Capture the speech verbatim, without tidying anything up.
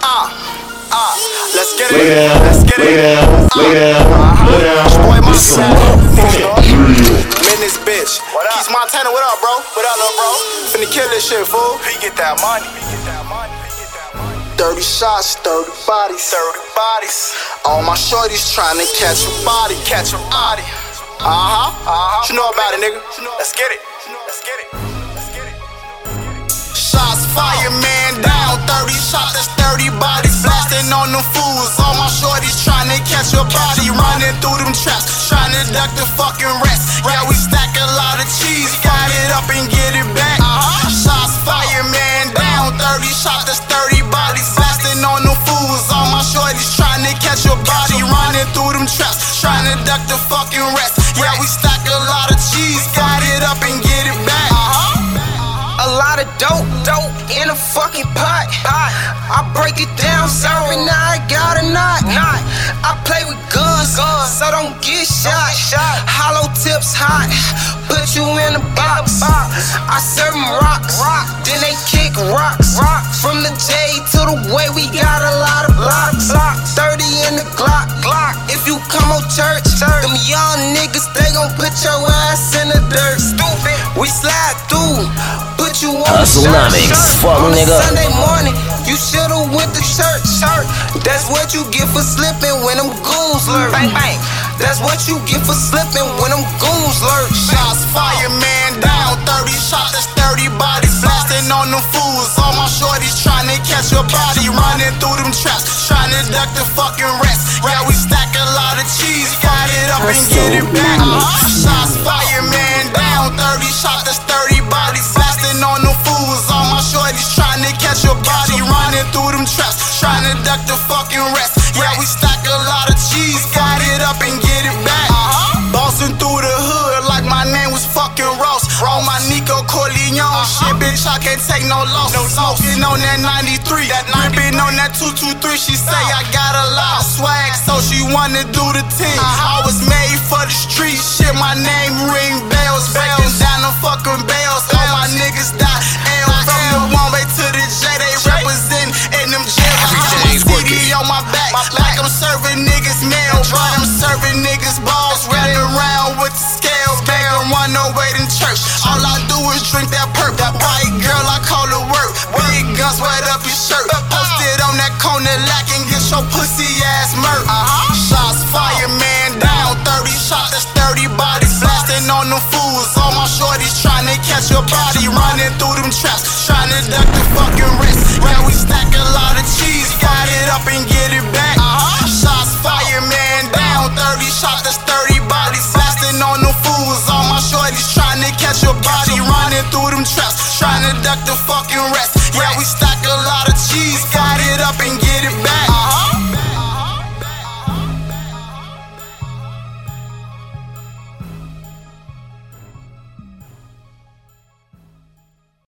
Uh, uh, let's get it. Let's get it. Uh, boy, my son. I'm in this bitch. What up? Keith Montana, what up, bro? What up, little bro? Finna kill this shit, fool. He get that money. thirty shots, thirty bodies, thirty bodies. All my shorties tryna catch a body, catch a body. Uh huh, uh huh. You know about it, nigga. Let's get it. Let's get it. Let's get it. Shots fire, man down. thirty shots, that's thirty bodies. Blasting on them fools. All my shorties tryna catch a body. Running through them traps, tryna duck the fucking rest. Yeah, we stack a lot of cheese. Got it up and get it back. Uh huh. Shots fire, man down. thirty shots, that's thirty bodies. Blasting on them fools. All my shorties tryna catch a body. Running through them traps, tryna duck the fucking rest. Yeah, we stack a lot of cheese. Got it up and get it back. Uh huh. A lot of dope, dope in a fucking pot. pot. I break it down, sorry, now I got a knot. knot. I play with guns, guns, so don't get shot. shot. Hollow tips hot, put you in a box. box. I serve them rocks, rock. Then they kick rocks. Rock. From the J to the way, we got a lot of blocks. blocks. thirty in the Glock. Glock. If you come on church, church, them young niggas, they gon' put your ass in the dirt. Stupid. We slide through. Put you on Hustlenomics, fuck nigga. Sunday morning, you should've went to church. church. That's what you get for slipping when them goons lurk. Bang, bang. That's what you get for slipping when them goons lurk. Shots fire, man down. thirty shots, that's thirty bodies. Blasting on them fools. All my shorties tryna catch a body. Running through them traps, tryna duck the fucking rest. Yeah, we stack a lot of cheese. Got it up and get it back. Uh-huh. Shots fire, man down. thirty shots, that's thirty bodies. Blasting on them fools. All my shorties tryna catch a body. Running through them traps, tryna duck the fucking rest. Yeah, we stack a lot of cheese. Got it up and get it back. Uh-huh. Bossing through the hood like my name was fucking Ross. On my Nico Corleone uh-huh. shit, bitch, I can't take no loss. No smoking on that ninety-three, that ripping on that two two three. She say I got a lot of swag, so she wanna do the team. Uh-huh. I was made for the street, shit, my name ring bells. Breaking down the fucking bells, all my niggas die. L from the Bombay to the J, they represent in them jails. I got my C D on my back, like I'm serving niggas mail. Right, I'm serving niggas balls, running around with the scales. Bang one no way in church. All I do is drink that perp. That white girl, I call her work. Big guns, wet up your shirt. Posted on that corner lack and get your pussy ass murk. Uh-huh. Shots fire, man down. thirty shots, that's thirty bodies. Blasting on them fools. All my shorties tryna catch your body. Running through them traps, tryna duck the fucking wrist. Yeah, we stack a lot of cheese. Got it up and get it back. Uh-huh. Shots fire, man down. thirty shots, that's thirty bodies. Blasting on them fools. All my shorties tryna catch your body. Running through them traps, tryna duck the fucking rest. Yeah, we stack a lot of cheese. Got it up and get it back.